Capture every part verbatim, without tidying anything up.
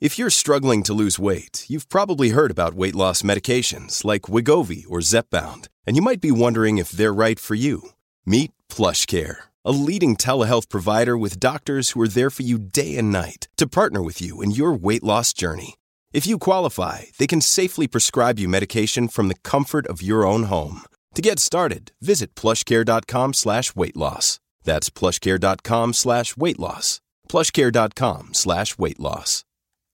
If you're struggling to lose weight, you've probably heard about weight loss medications like Wegovy or Zepbound, and you might be wondering if they're right for you. Meet PlushCare, a leading telehealth provider with doctors who are there for you day and night to partner with you in your weight loss journey. If you qualify, they can safely prescribe you medication from the comfort of your own home. To get started, visit plushcare.com slash weight loss. That's plushcare.com slash weight loss. plushcare.com slash weight loss.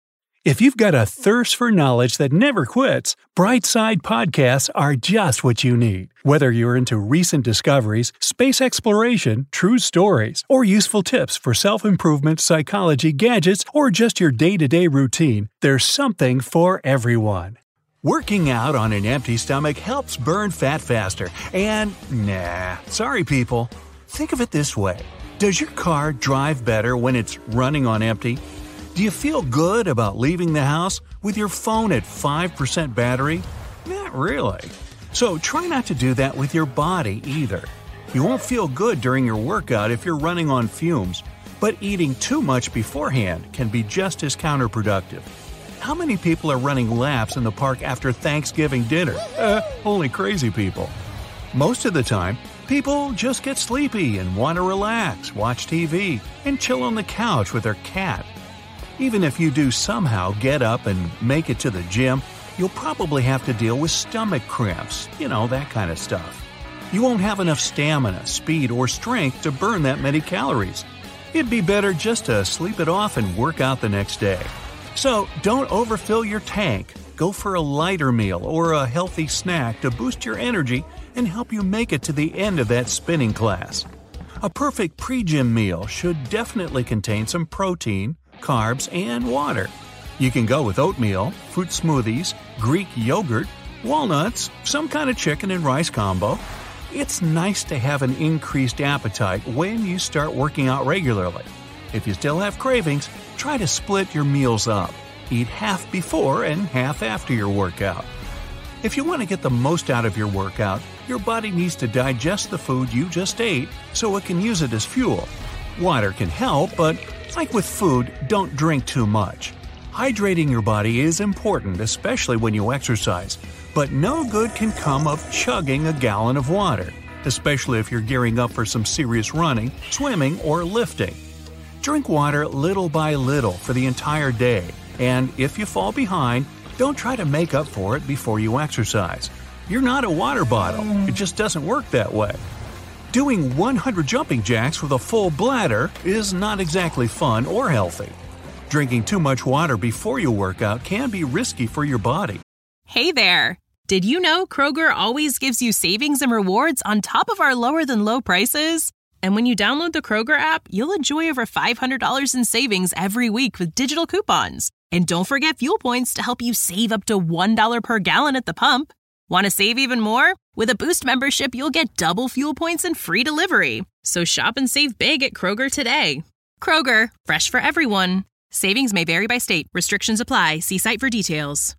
If you've got a thirst for knowledge that never quits, Brightside Podcasts are just what you need. Whether you're into recent discoveries, space exploration, true stories, or useful tips for self-improvement, psychology, gadgets, or just your day-to-day routine, there's something for everyone. Working out on an empty stomach helps burn fat faster, and nah, sorry people. Think of it this way. Does your car drive better when it's running on empty? Do you feel good about leaving the house with your phone at five percent battery? Not really. So try not to do that with your body either. You won't feel good during your workout if you're running on fumes, but eating too much beforehand can be just as counterproductive. How many people are running laps in the park after Thanksgiving dinner? Uh, only crazy people. Most of the time, people just get sleepy and want to relax, watch T V, and chill on the couch with their cat. Even if you do somehow get up and make it to the gym, you'll probably have to deal with stomach cramps, you know, that kind of stuff. You won't have enough stamina, speed, or strength to burn that many calories. It'd be better just to sleep it off and work out the next day. So don't overfill your tank. Go for a lighter meal or a healthy snack to boost your energy and help you make it to the end of that spinning class. A perfect pre-gym meal should definitely contain some protein, carbs, and water. You can go with oatmeal, fruit smoothies, Greek yogurt, walnuts, some kind of chicken and rice combo. It's nice to have an increased appetite when you start working out regularly. If you still have cravings, try to split your meals up. Eat half before and half after your workout. If you want to get the most out of your workout, your body needs to digest the food you just ate so it can use it as fuel. Water can help, but like with food, don't drink too much. Hydrating your body is important, especially when you exercise, but no good can come of chugging a gallon of water, especially if you're gearing up for some serious running, swimming, or lifting. Drink water little by little for the entire day, and if you fall behind, don't try to make up for it before you exercise. You're not a water bottle. It just doesn't work that way. Doing one hundred jumping jacks with a full bladder is not exactly fun or healthy. Drinking too much water before you work out can be risky for your body. Hey there! Did you know Kroger always gives you savings and rewards on top of our lower-than-low prices? And when you download the Kroger app, you'll enjoy over five hundred dollars in savings every week with digital coupons. And don't forget fuel points to help you save up to one dollar per gallon at the pump. Want to save even more? With a Boost membership, you'll get double fuel points and free delivery. So shop and save big at Kroger today. Kroger, fresh for everyone. Savings may vary by state. Restrictions apply. See site for details.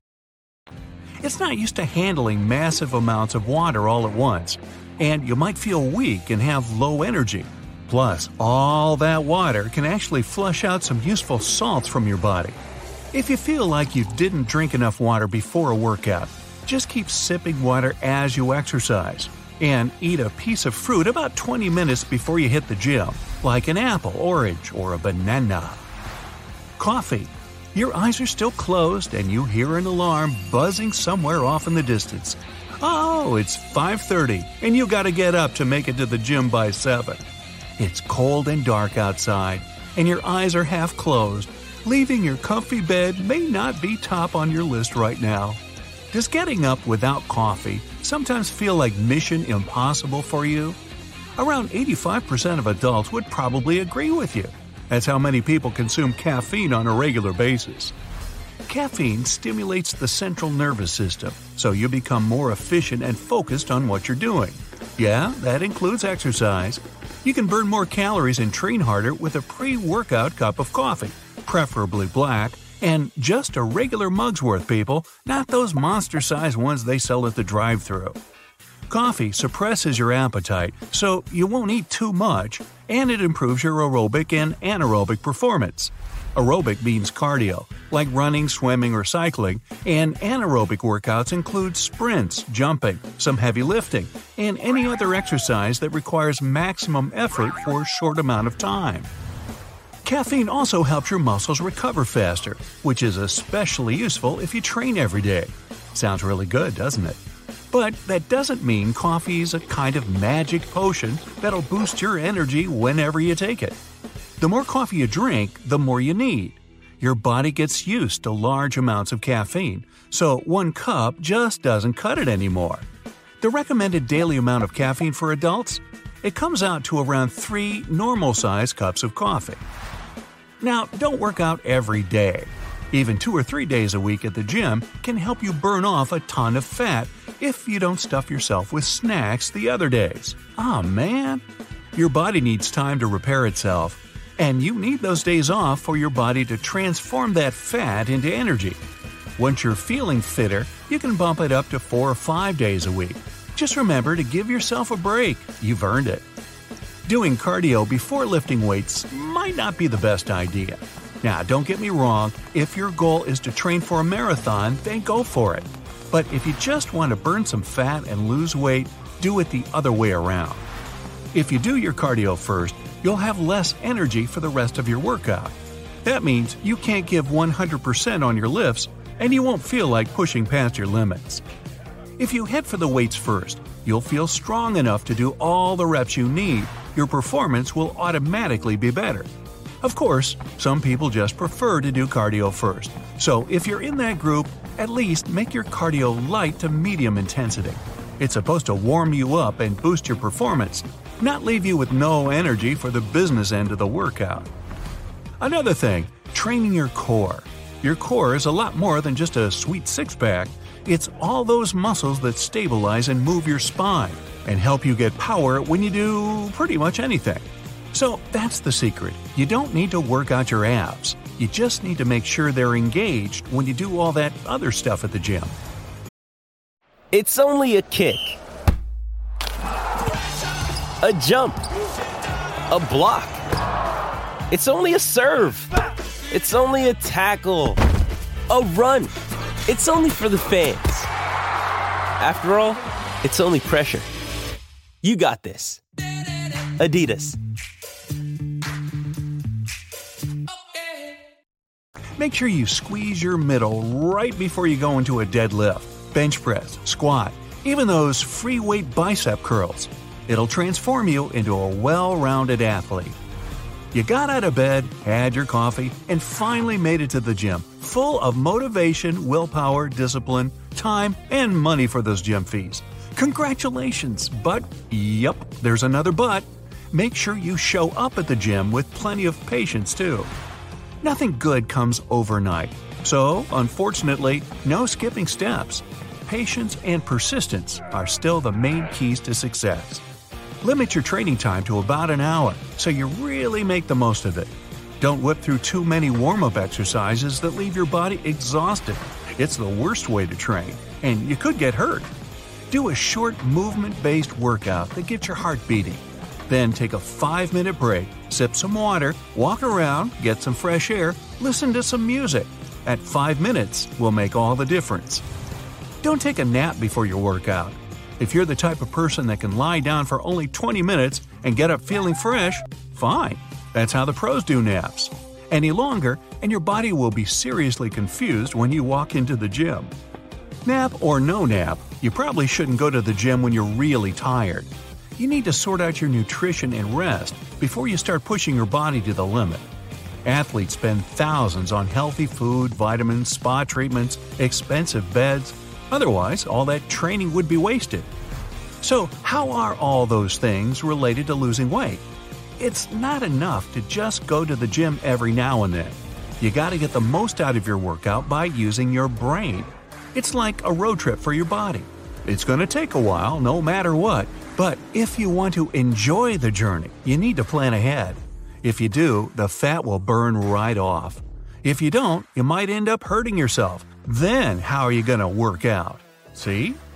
It's not used to handling massive amounts of water all at once, and you might feel weak and have low energy. Plus, all that water can actually flush out some useful salts from your body. If you feel like you didn't drink enough water before a workout, just keep sipping water as you exercise. And eat a piece of fruit about twenty minutes before you hit the gym, like an apple, orange, or a banana. Coffee. Your eyes are still closed and you hear an alarm buzzing somewhere off in the distance. Oh, it's five thirty and you gotta get up to make it to the gym by seven. It's cold and dark outside and your eyes are half closed. Leaving your comfy bed may not be top on your list right now. Does getting up without coffee sometimes feel like mission impossible for you? Around eighty-five percent of adults would probably agree with you. That's how many people consume caffeine on a regular basis. Caffeine stimulates the central nervous system, so you become more efficient and focused on what you're doing. Yeah, that includes exercise. You can burn more calories and train harder with a pre-workout cup of coffee, preferably black, and just a regular mug's worth, people, not those monster-sized ones they sell at the drive-thru. Coffee suppresses your appetite, so you won't eat too much, and it improves your aerobic and anaerobic performance. Aerobic means cardio, like running, swimming, or cycling, and anaerobic workouts include sprints, jumping, some heavy lifting, and any other exercise that requires maximum effort for a short amount of time. Caffeine also helps your muscles recover faster, which is especially useful if you train every day. Sounds really good, doesn't it? But that doesn't mean coffee's a kind of magic potion that'll boost your energy whenever you take it. The more coffee you drink, the more you need. Your body gets used to large amounts of caffeine, so one cup just doesn't cut it anymore. The recommended daily amount of caffeine for adults? It comes out to around three normal-sized cups of coffee. Now, don't work out every day. Even two or three days a week at the gym can help you burn off a ton of fat if you don't stuff yourself with snacks the other days. Ah, man! Your body needs time to repair itself. And you need those days off for your body to transform that fat into energy. Once you're feeling fitter, you can bump it up to four or five days a week. Just remember to give yourself a break. You've earned it. Doing cardio before lifting weights might not be the best idea. Now, don't get me wrong, if your goal is to train for a marathon, then go for it. But if you just want to burn some fat and lose weight, do it the other way around. If you do your cardio first, you'll have less energy for the rest of your workout. That means you can't give one hundred percent on your lifts, and you won't feel like pushing past your limits. If you head for the weights first, you'll feel strong enough to do all the reps you need. Your performance will automatically be better. Of course, some people just prefer to do cardio first, so if you're in that group, at least make your cardio light to medium intensity. It's supposed to warm you up and boost your performance, not leave you with no energy for the business end of the workout. Another thing, training your core. Your core is a lot more than just a sweet six-pack. It's all those muscles that stabilize and move your spine and help you get power when you do pretty much anything. So that's the secret. You don't need to work out your abs. You just need to make sure they're engaged when you do all that other stuff at the gym. It's only a kick, a jump, a block. It's only a serve. It's only a tackle, a run. It's only for the fans. After all, it's only pressure. You got this. Adidas. Make sure you squeeze your middle right before you go into a deadlift, bench press, squat, even those free weight bicep curls. It'll transform you into a well-rounded athlete. You got out of bed, had your coffee, and finally made it to the gym, full of motivation, willpower, discipline, time, and money for those gym fees. Congratulations! But, yep, there's another but. Make sure you show up at the gym with plenty of patience, too. Nothing good comes overnight, so, unfortunately, no skipping steps. Patience and persistence are still the main keys to success. Limit your training time to about an hour so you really make the most of it. Don't whip through too many warm-up exercises that leave your body exhausted. It's the worst way to train, and you could get hurt. Do a short movement-based workout that gets your heart beating. Then take a five-minute break, sip some water, walk around, get some fresh air, listen to some music. At five minutes will make all the difference. Don't take a nap before your workout. If you're the type of person that can lie down for only twenty minutes and get up feeling fresh, fine. That's how the pros do naps. Any longer, and your body will be seriously confused when you walk into the gym. Nap or no nap, you probably shouldn't go to the gym when you're really tired. You need to sort out your nutrition and rest before you start pushing your body to the limit. Athletes spend thousands on healthy food, vitamins, spa treatments, expensive beds. Otherwise, all that training would be wasted. So, how are all those things related to losing weight? It's not enough to just go to the gym every now and then. You gotta get the most out of your workout by using your brain. It's like a road trip for your body. It's gonna take a while, no matter what, but if you want to enjoy the journey, you need to plan ahead. If you do, the fat will burn right off. If you don't, you might end up hurting yourself. Then how are you gonna work out? See?